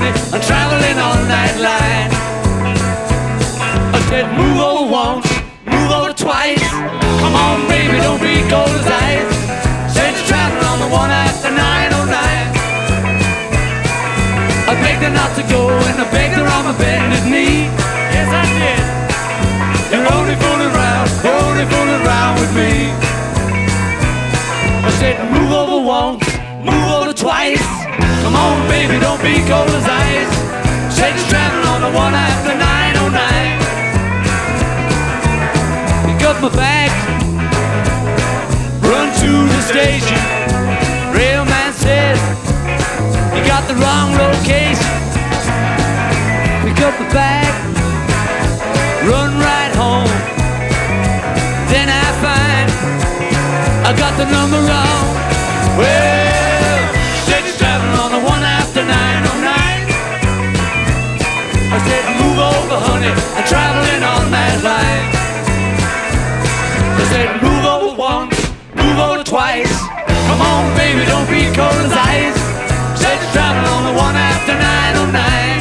honey, I'm traveling on that line. I said move over once, move over twice. Come on baby, don't be cold as ice. Said you're traveling on the one after 909. I begged her not to go and I begged her on my bended knee. Yes I did. You're only fooling around with me. I said move over once, move over twice. Come on baby, don't be cold as ice. Said you're traveling on the one after 909. Pick up my bag, run to the station. Railman said you got the wrong location. Pick up the bag, run right home. Then I find I got the number wrong. Well, said you're traveling on the one after 909. I said move over honey, I'm traveling on that line. I said move over once, move over twice. Come on baby, don't be cold as ice. Said you're traveling on the one after 909.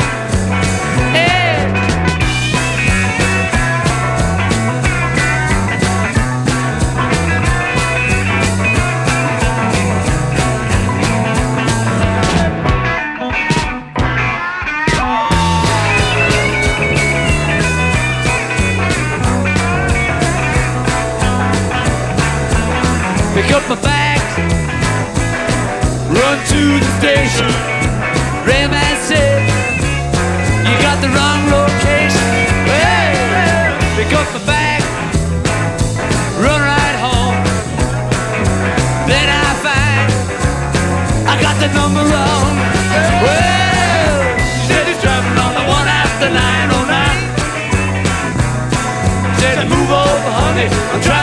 Pick up my bags, run to the station. Railman said you got the wrong location. Well, pick up my bag, run right home. Then I find I got the number wrong. Well, she said he's traveling on the one after 909. Said move over honey, I'm trying